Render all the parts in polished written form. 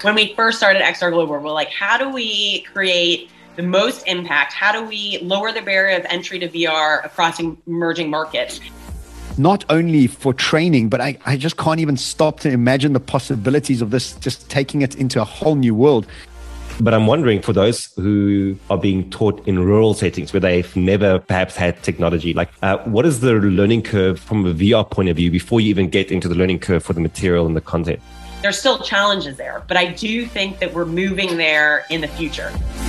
When we first started XR Global, we're like, how do we create the most impact? How do we lower the barrier of entry to VR across emerging markets? Not only for training, but I just can't even stop to imagine the possibilities of this, just taking it into a whole new world. But I'm wondering, for those who are being taught in rural settings where they've never perhaps had technology, like what is the learning curve from a VR point of view before you even get into the learning curve for the material and the content? There's still challenges there, but I do think that we're moving there in the future.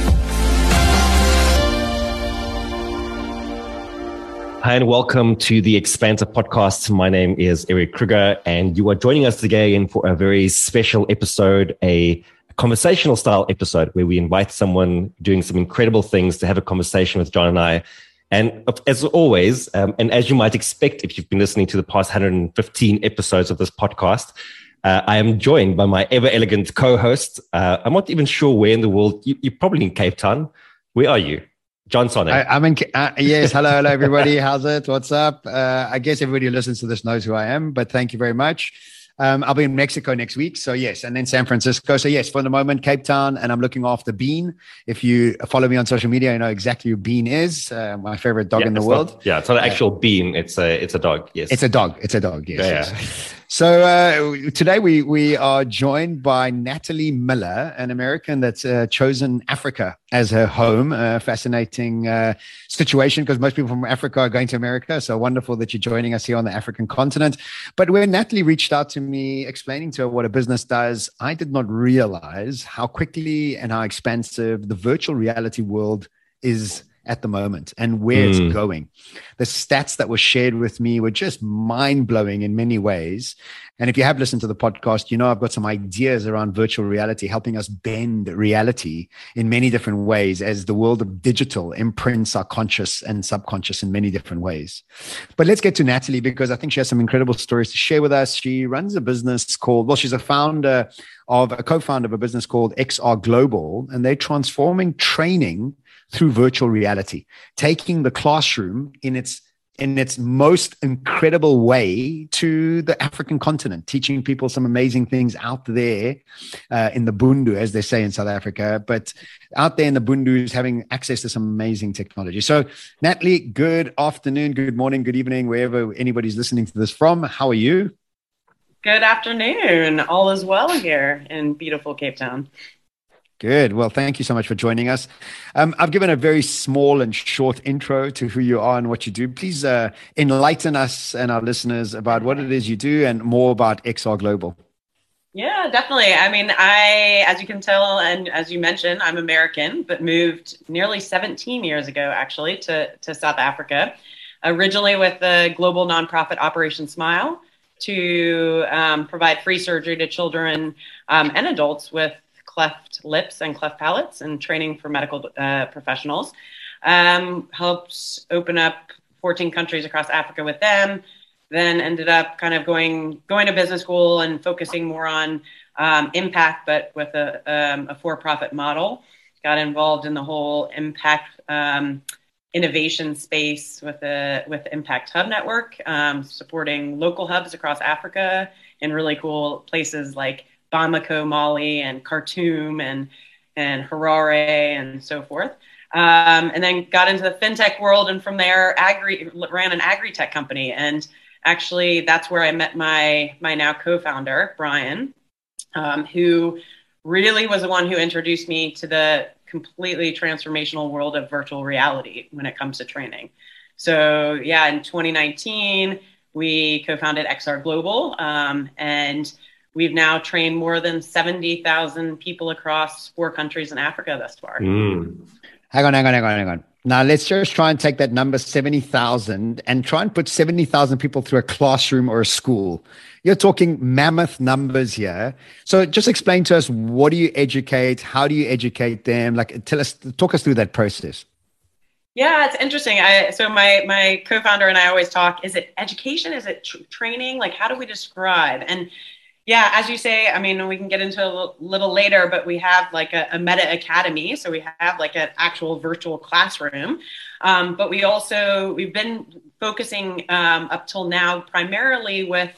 Hi, and welcome to the Expansive Podcast. My name is Eric Kruger, and you are joining us today for a very special episode, a conversational style episode where we invite someone doing some incredible things to have a conversation with John and I. And as always, and as you might expect if you've been listening to the past 115 episodes of this podcast, I am joined by my ever elegant co-host. I'm not even sure where in the world. You're probably in Cape Town. Where are you? John Sonnet. I'm in, yes. Hello, everybody. How's it? What's up? I guess everybody who listens to this knows who I am, but thank you very much. I'll be in Mexico next week. So yes. And then San Francisco. So yes, for the moment, Cape Town, and I'm looking after Bean. If you follow me on social media, you know exactly who Bean is. My favorite dog in the world. It's not an actual bean. It's a dog. Yes. It's a dog. It's a dog. Yes. Yeah. Yes. So today we are joined by Natalie Miller, an American that's chosen Africa as her home. Fascinating situation because most people from Africa are going to America. So wonderful that you're joining us here on the African continent. But when Natalie reached out to me explaining to her what a business does, I did not realize how quickly and how expansive the virtual reality world is at the moment and where it's going. The stats that were shared with me were just mind-blowing in many ways. And if you have listened to the podcast, you know I've got some ideas around virtual reality, helping us bend reality in many different ways as the world of digital imprints our conscious and subconscious in many different ways. But let's get to Natalie because I think she has some incredible stories to share with us. She runs a business called, she's a co-founder of a business called XR Global, and they're transforming training through virtual reality, taking the classroom in its most incredible way to the African continent, teaching people some amazing things out there in the Bundu, as they say in South Africa, but out there in the Bundus, having access to some amazing technology. So Natalie, good afternoon, good morning, good evening, wherever anybody's listening to this from. How are you? Good afternoon. All is well here in beautiful Cape Town. Good. Well, thank you so much for joining us. I've given a very small and short intro to who you are and what you do. Please enlighten us and our listeners about what it is you do and more about XR Global. Yeah, definitely. I mean, as you can tell, and as you mentioned, I'm American, but moved nearly 17 years ago, actually, to South Africa, originally with the global nonprofit Operation Smile to provide free surgery to children and adults with cleft lips and cleft palates and training for medical professionals. Helped open up 14 countries across Africa with them, then ended up kind of going to business school and focusing more on impact, but with a for-profit model. Got involved in the whole impact innovation space with the Impact Hub Network, supporting local hubs across Africa in really cool places like Bamako, Mali, and Khartoum, and Harare, and so forth. And then got into the fintech world, and from there, ran an agri-tech company. And actually, that's where I met my now co-founder, Brian, who really was the one who introduced me to the completely transformational world of virtual reality when it comes to training. So yeah, in 2019, we co-founded XR Global, and we've now trained more than 70,000 people across 4 countries in Africa thus far. Hang on. Now, let's just try and take that number 70,000 and try and put 70,000 people through a classroom or a school. You're talking mammoth numbers here. So just explain to us, what do you educate? How do you educate them? Talk us through that process. Yeah, it's interesting. So my co-founder and I always talk, is it education? Is it training? Like, how do we describe? And yeah, as you say, I mean, we can get into a little later, but we have like a Meta Academy. So we have like an actual virtual classroom. But we've been focusing up till now primarily with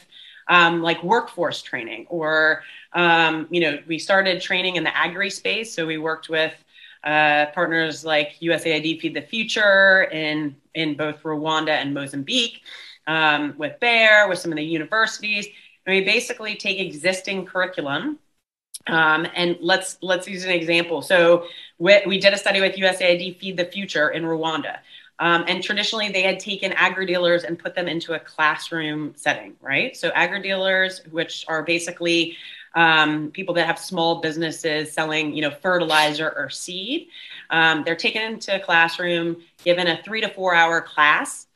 like workforce training, or, we started training in the agri space. So we worked with partners like USAID Feed the Future in both Rwanda and Mozambique, with Bayer, with some of the universities. And we basically take existing curriculum. And let's use an example. So we did a study with USAID Feed the Future in Rwanda. And traditionally, they had taken agri-dealers and put them into a classroom setting, right? So agri-dealers, which are basically people that have small businesses selling, fertilizer or seed, they're taken into a classroom, given a 3 to 4 hour class.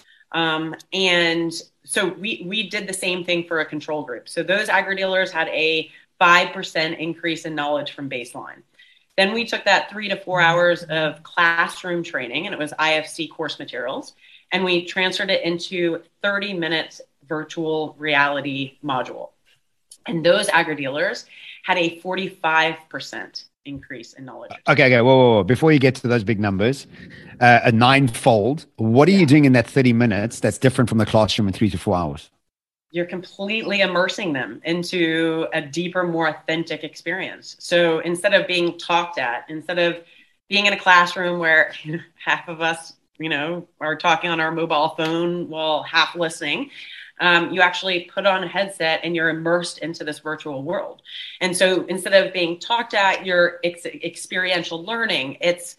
And so we did the same thing for a control group. So those agri-dealers had a 5% increase in knowledge from baseline. Then we took that 3 to 4 hours of classroom training, and it was IFC course materials, and we transferred it into 30 minutes virtual reality module. And those agri-dealers had a 45% increase in knowledge. Okay. Whoa. Before you get to those big numbers, a 9-fold, what are you doing in that 30 minutes that's different from the classroom in 3 to 4 hours? You're completely immersing them into a deeper, more authentic experience. So instead of being talked at, instead of being in a classroom where half of us, are talking on our mobile phone while half listening, you actually put on a headset and you're immersed into this virtual world. And so instead of being talked at, you're experiential learning. It's,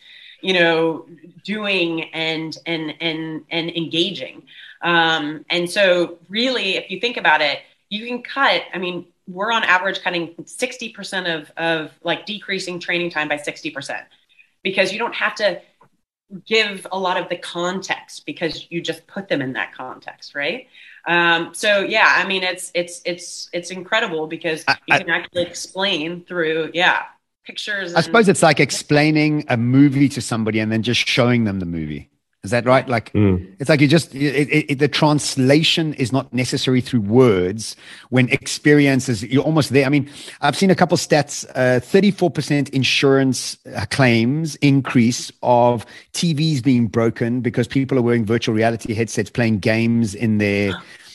doing and engaging. And so really, if you think about it, you can cut, we're on average cutting 60% of like decreasing training time by 60%, because you don't have to give a lot of the context because you just put them in that context. Right. So yeah, it's incredible because you can actually explain through, pictures. I suppose it's like explaining a movie to somebody and then just showing them the movie. Is that right? Like, It's like the translation is not necessary through words when experience is, you're almost there. I've seen a couple stats, 34% insurance claims increase of TVs being broken because people are wearing virtual reality headsets, playing games in their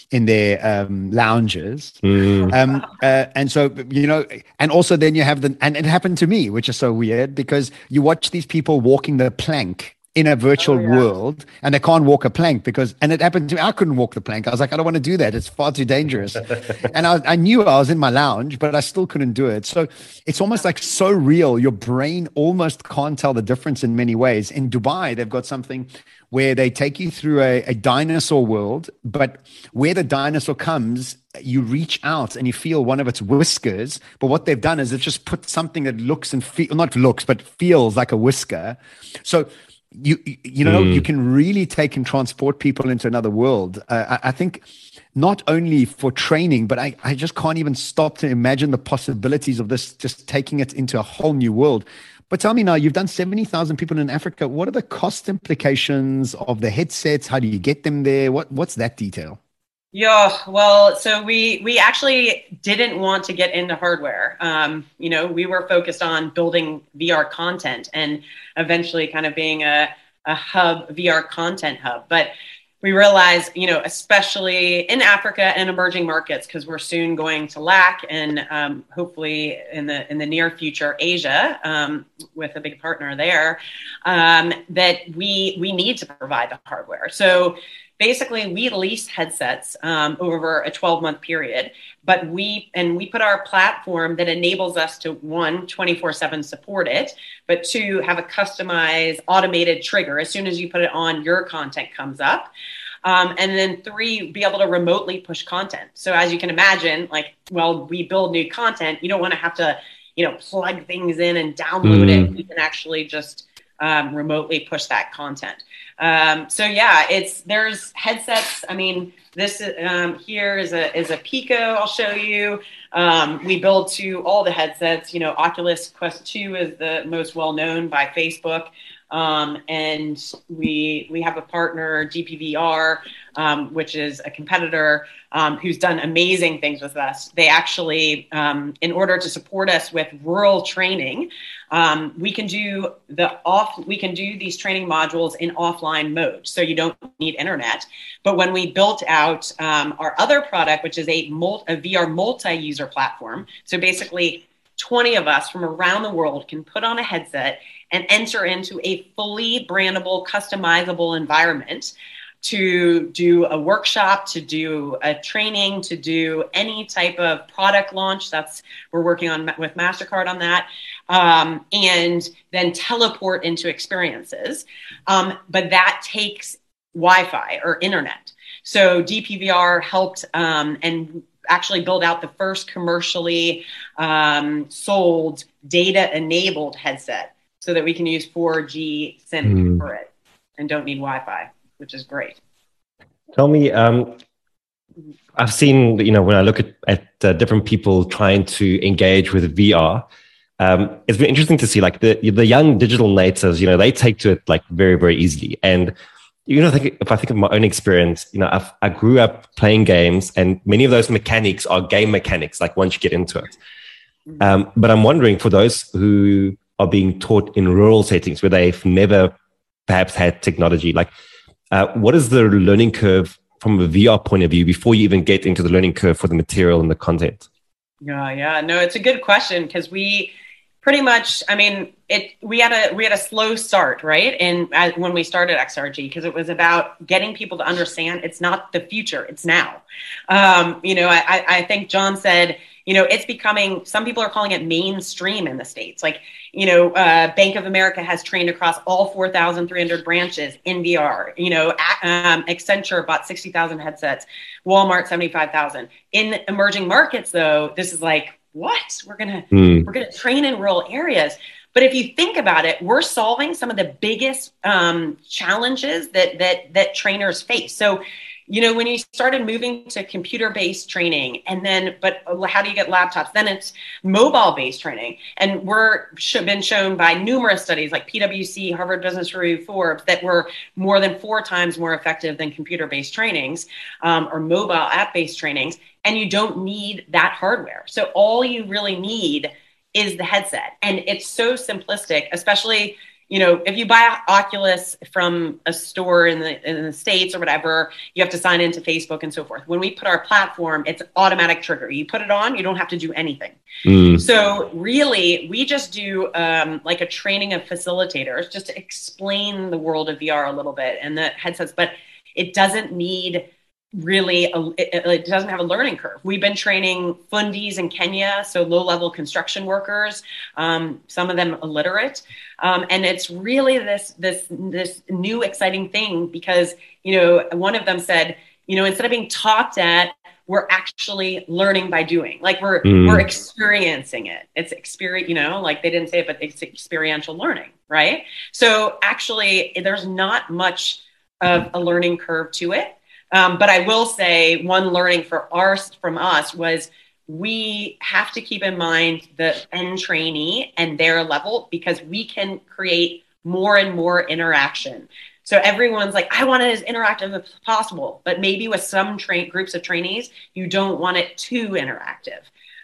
lounges. And so, and also then you have and it happened to me, which is so weird because you watch these people walking the plank in a virtual world and they can't walk a plank and it happened to me. I couldn't walk the plank. I was like, I don't want to do that. It's far too dangerous. And I knew I was in my lounge, but I still couldn't do it. So it's almost like so real. Your brain almost can't tell the difference in many ways. In Dubai, they've got something where they take you through a dinosaur world, but where the dinosaur comes, you reach out and you feel one of its whiskers. But what they've done is they've just put something that looks and not looks, but feels like a whisker. So you can really take and transport people into another world. I think not only for training, but I just can't even stop to imagine the possibilities of this, just taking it into a whole new world. But tell me now, you've done 70,000 people in Africa. What are the cost implications of the headsets? How do you get them there? What's that detail? Yeah, well, so we actually didn't want to get into hardware. We were focused on building VR content and eventually kind of being a hub, VR content hub. But we realized, especially in Africa and emerging markets, because we're soon going to LAC and hopefully in the near future, Asia, with a big partner there, that we need to provide the hardware. So basically, we lease headsets over a 12-month period, but we put our platform that enables us to, 1, 24/7 support it, but 2, have a customized automated trigger. As soon as you put it on, your content comes up. And then 3, be able to remotely push content. So as you can imagine, we build new content, you don't want to have to, plug things in and download it. You can actually just remotely push that content. There's headsets. This here is a Pico. I'll show you. We build to all the headsets. Oculus Quest 2 is the most well known by Facebook. And we have a partner, DPVR, which is a competitor who's done amazing things with us. They actually, in order to support us with rural training, we can do these training modules in offline mode, so you don't need internet. But when we built out our other product, which is a VR multi-user platform, so basically 20 of us from around the world can put on a headset and enter into a fully brandable, customizable environment to do a workshop, to do a training, to do any type of product launch. We're working on with MasterCard on that, and then teleport into experiences. But that takes Wi-Fi or internet. So DPVR helped and actually build out the first commercially sold data-enabled headset so that we can use 4G sync for it and don't need Wi-Fi, which is great. Tell me, I've seen, when I look at different people trying to engage with VR, it's been interesting to see like the young digital natives, they take to it like very, very easily. And if I think of my own experience, I grew up playing games, and many of those mechanics are game mechanics, like once you get into it. But I'm wondering, for those who are being taught in rural settings where they've never perhaps had technology, like what is the learning curve from a VR point of view before you even get into the learning curve for the material and the content? Yeah. No, it's a good question, because we pretty much, we had a slow start, right? And when we started XRG, because it was about getting people to understand it's not the future, it's now. I think John said, it's becoming, some people are calling it mainstream in the States. Like, Bank of America has trained across all 4,300 branches in VR. Accenture bought 60,000 headsets, Walmart 75,000. In emerging markets, though, this is like, what? We're gonna train in rural areas. But if you think about it, we're solving some of the biggest challenges that trainers face. So, when you started moving to computer-based training, but how do you get laptops? Then it's mobile-based training. And been shown by numerous studies like PwC, Harvard Business Review, Forbes, that we're more than 4 times more effective than computer-based trainings or mobile app-based trainings. And you don't need that hardware. So all you really need is the headset. And it's so simplistic, especially, if you buy Oculus from a store in the States or whatever, you have to sign into Facebook and so forth. When we put our platform, it's automatic trigger. You put it on, you don't have to do anything. So really, we just do like a training of facilitators just to explain the world of VR a little bit and the headsets, but it doesn't need it doesn't have a learning curve. We've been training fundis in Kenya, so low-level construction workers, some of them illiterate, and it's really this new exciting thing because one of them said, instead of being talked at, we're actually learning by doing. Like we're experiencing it. It's like they didn't say it, but it's experiential learning, right? So actually, there's not much of a learning curve to it. But I will say one learning from us was we have to keep in mind the end trainee and their level, because we can create more and more interaction. So everyone's like, I want it as interactive as possible, but maybe with some groups of trainees, you don't want it too interactive.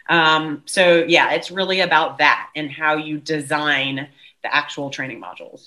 So yeah, it's really about that and how you design the actual training modules.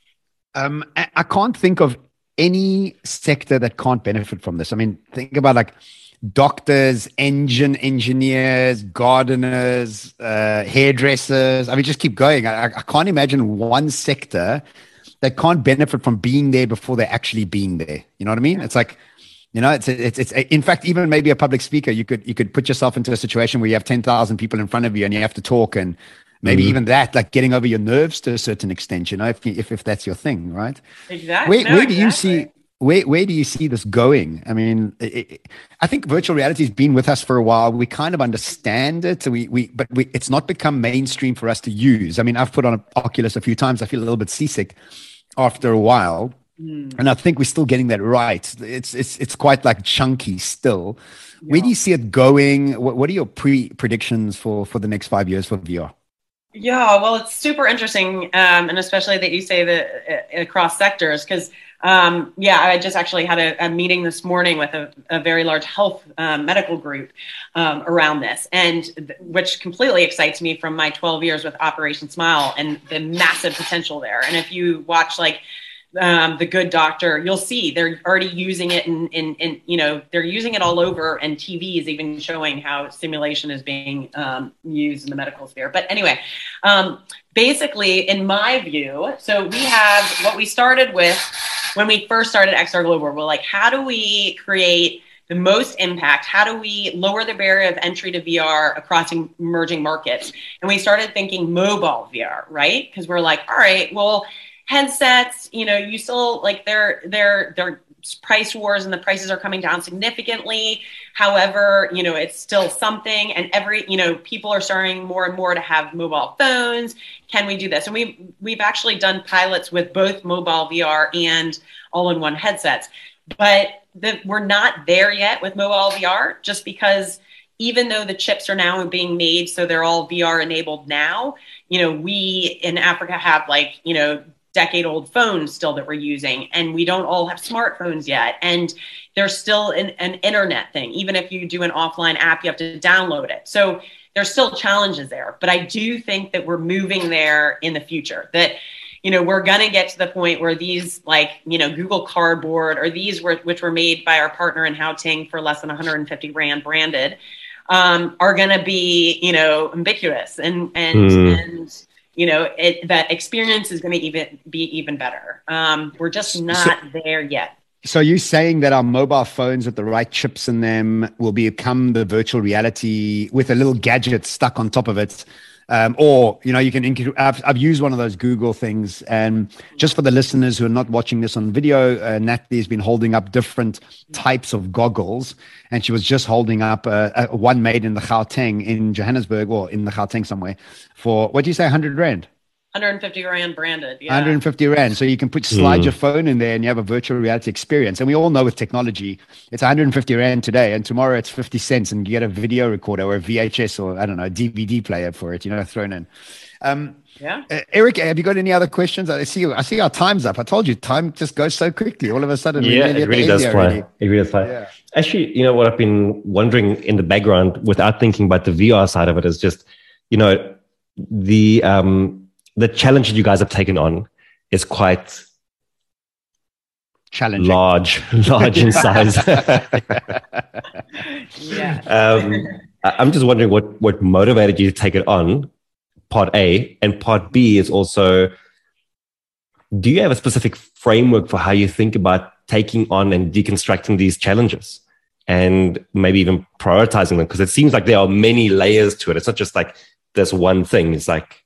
I can't think of any sector that can't benefit from this. Think about like doctors, engine engineers, gardeners, hairdressers. Just keep going. I can't imagine one sector that can't benefit from being there before they're actually being there. You know what I mean? It's like, it's in fact, even maybe a public speaker, you could put yourself into a situation where you have 10,000 people in front of you and you have to talk, and maybe even that, like getting over your nerves to a certain extent, if that's your thing, right? Exactly. Where do you see where do you see this going? I think virtual reality has been with us for a while. We kind of understand it, but it's not become mainstream for us to use. I've put on an Oculus a few times. I feel a little bit seasick after a while, and I think we're still getting that right. It's quite like chunky still. Yeah. Where do you see it going? What are your predictions for the next 5 years for VR? Yeah, well, it's super interesting, and especially that you say that across sectors, because yeah, I just actually had a meeting this morning with a very large health medical group around this, and which completely excites me from my 12 years with Operation Smile and the massive potential there. And if you watch like the Good Doctor, you'll see they're already using it in they're using it all over, and TV is even showing how simulation is being used in the medical sphere. But anyway, basically, in my view, so we have what we started with when we first started XR Global. We're like, how do we create the most impact? How do we lower the barrier of entry to VR across emerging markets? And we started thinking mobile VR, right? Because we're like, all right, well, headsets, you still like they're price wars and the prices are coming down significantly. However, it's still something, and people are starting more and more to have mobile phones. Can we do this? And we've actually done pilots with both mobile VR and all-in-one headsets, but we're not there yet with mobile VR, just because even though the chips are now being made so they're all VR enabled now, we in Africa have decade-old phones still that we're using, and we don't all have smartphones yet, and there's still an internet thing. Even if you do an offline app, you have to download it. So there's still challenges there, but I do think that we're moving there in the future, that we're going to get to the point where these Google Cardboard, or these which were made by our partner in Haoting for less than 150 Rand branded, are going to be ubiquitous, and that experience is going to be even better. We're just not there yet. So you're saying that our mobile phones with the right chips in them will become the virtual reality with a little gadget stuck on top of it. Or, you can, I've used one of those Google things, and just for the listeners who are not watching this on video, Natalie has been holding up different types of goggles, and she was just holding up one made in the Gauteng in Johannesburg, or in the Gauteng somewhere, for, what do you say, 100 Rand? 150 Rand branded. Yeah. 150 Rand. So you can slide your phone in there and you have a virtual reality experience. And we all know with technology, it's 150 Rand today, and tomorrow it's 50 cents, and you get a video recorder or a VHS or, I don't know, a DVD player for it, thrown in. Yeah. Eric, have you got any other questions? I see our time's up. I told you, time just goes so quickly. All of a sudden, it really does fly. It really does fly. Yeah. Actually, what I've been wondering in the background, without thinking about the VR side of it, is just, the challenge that you guys have taken on is quite challenging, large in size. Yeah. I'm just wondering what motivated you to take it on, part A, and part B is also, do you have a specific framework for how you think about taking on and deconstructing these challenges, and maybe even prioritizing them? Because it seems like there are many layers to it. It's not just like this one thing. It's like,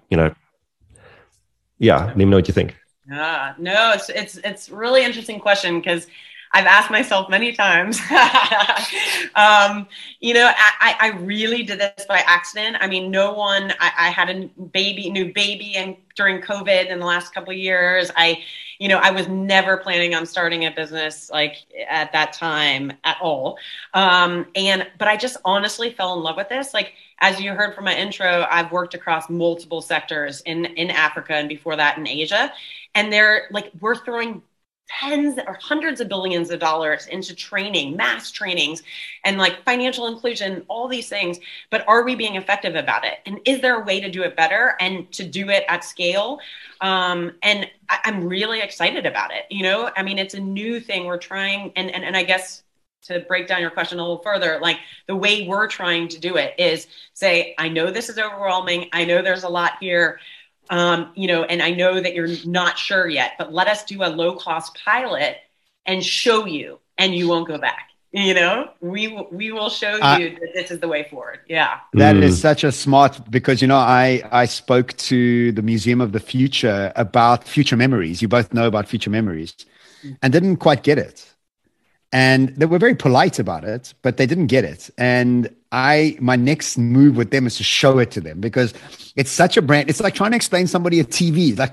yeah, let me know what you think. No, it's really interesting question, because I've asked myself many times. I really did this by accident. I mean, I had a new baby, and during COVID in the last couple of years, I was never planning on starting a business at that time at all. But I just honestly fell in love with this. As you heard from my intro, I've worked across multiple sectors in Africa, and before that in Asia. And we're throwing tens or hundreds of billions of dollars into training, mass trainings, and financial inclusion, all these things. But are we being effective about it? And is there a way to do it better and to do it at scale? And I'm really excited about it. It's a new thing we're trying. And I guess, to break down your question a little further, the way we're trying to do it is say, I know this is overwhelming. I know there's a lot here. And I know that you're not sure yet, but let us do a low-cost pilot and show you, and you won't go back. We will show you that this is the way forward. Yeah. That is such a smart, because, I spoke to the Museum of the Future about future memories. You both know about future memories, and didn't quite get it. And they were very polite about it, but they didn't get it. And my next move with them is to show it to them, because it's such a brand. It's like trying to explain somebody a TV.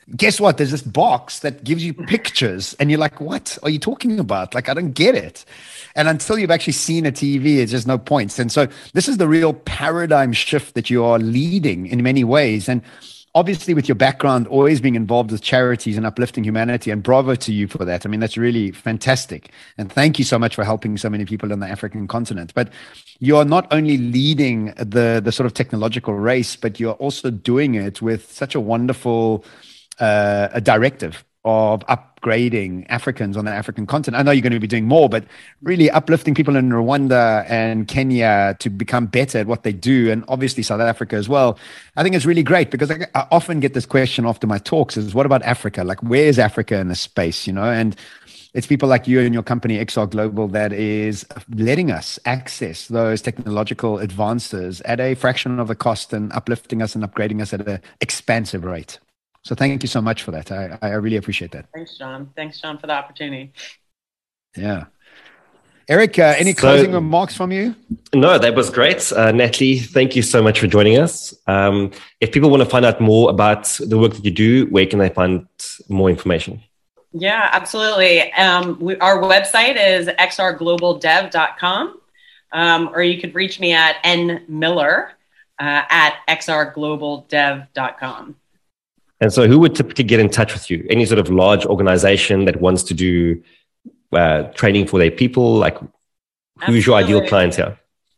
guess what? There's this box that gives you pictures, and you're like, what are you talking about? Like, I don't get it. And until you've actually seen a TV, it's just no points. And so this is the real paradigm shift that you are leading in many ways. And obviously, with your background, always being involved with charities and uplifting humanity, and bravo to you for that. I mean, that's really fantastic. And thank you so much for helping so many people on the African continent. But you're not only leading the sort of technological race, but you're also doing it with such a wonderful a directive of upgrading Africans on the African continent. I know you're going to be doing more, but really uplifting people in Rwanda and Kenya to become better at what they do, and obviously South Africa as well. I think it's really great, because I often get this question after my talks is, what about Africa? Like, where is Africa in this space, you know? And it's people like you and your company, XR Global, that is letting us access those technological advances at a fraction of the cost and uplifting us and upgrading us at an expansive rate. So thank you so much for that. I really appreciate that. Thanks, John. Thanks, John, for the opportunity. Yeah. Eric, any closing remarks from you? No, that was great. Natalie, thank you so much for joining us. If people want to find out more about the work that you do, where can they find more information? Yeah, absolutely. Our website is xrglobaldev.com, or you could reach me at nmiller at xrglobaldev.com. And so who would typically get in touch with you? Any sort of large organization that wants to do training for their people? Like, who's your ideal client here?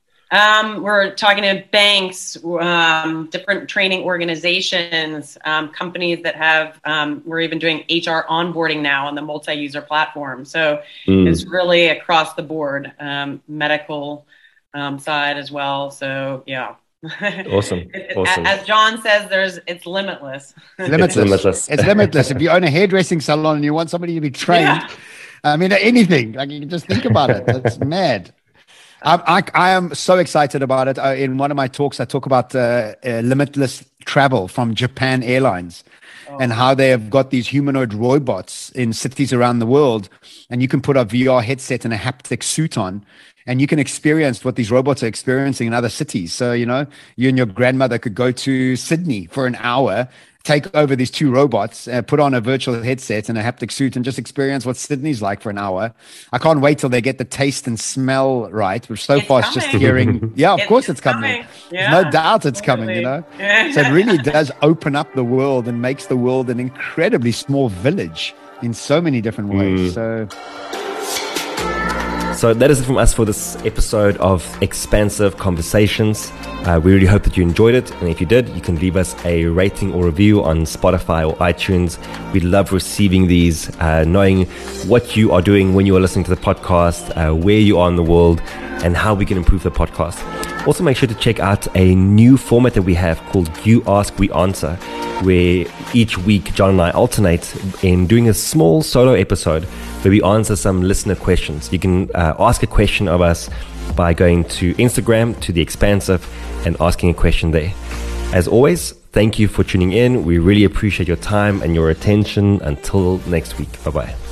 We're talking to banks, different training organizations, companies that have, we're even doing HR onboarding now on the multi-user platform. So it's really across the board, medical side as well. So yeah. Awesome. As John says, it's limitless. Limitless. It's limitless. If you own a hairdressing salon and you want somebody to be trained, I mean, anything, like, you can just think about it. That's mad. I am so excited about it. In one of my talks, I talk about limitless travel from Japan Airlines and how they have got these humanoid robots in cities around the world. And you can put a VR headset and a haptic suit on, and you can experience what these robots are experiencing in other cities. So, you know, you and your grandmother could go to Sydney for an hour, take over these two robots, put on a virtual headset and a haptic suit, and just experience what Sydney's like for an hour. I can't wait till they get the taste and smell right. Which so far it's just hearing. Yeah, of course it's coming. Yeah, there's no doubt it's coming, you know. So it really does open up the world and makes the world an incredibly small village in so many different ways. So that is it from us for this episode of Expansive Conversations. We really hope that you enjoyed it. And if you did, you can leave us a rating or review on Spotify or iTunes. We love receiving these, knowing what you are doing when you are listening to the podcast, where you are in the world, and how we can improve the podcast. Also, make sure to check out a new format that we have called You Ask, We Answer, where each week John and I alternate in doing a small solo episode where we answer some listener questions. You can ask a question of us by going to Instagram, to The Expansive, and asking a question there. As always, thank you for tuning in. We really appreciate your time and your attention. Until next week. Bye-bye.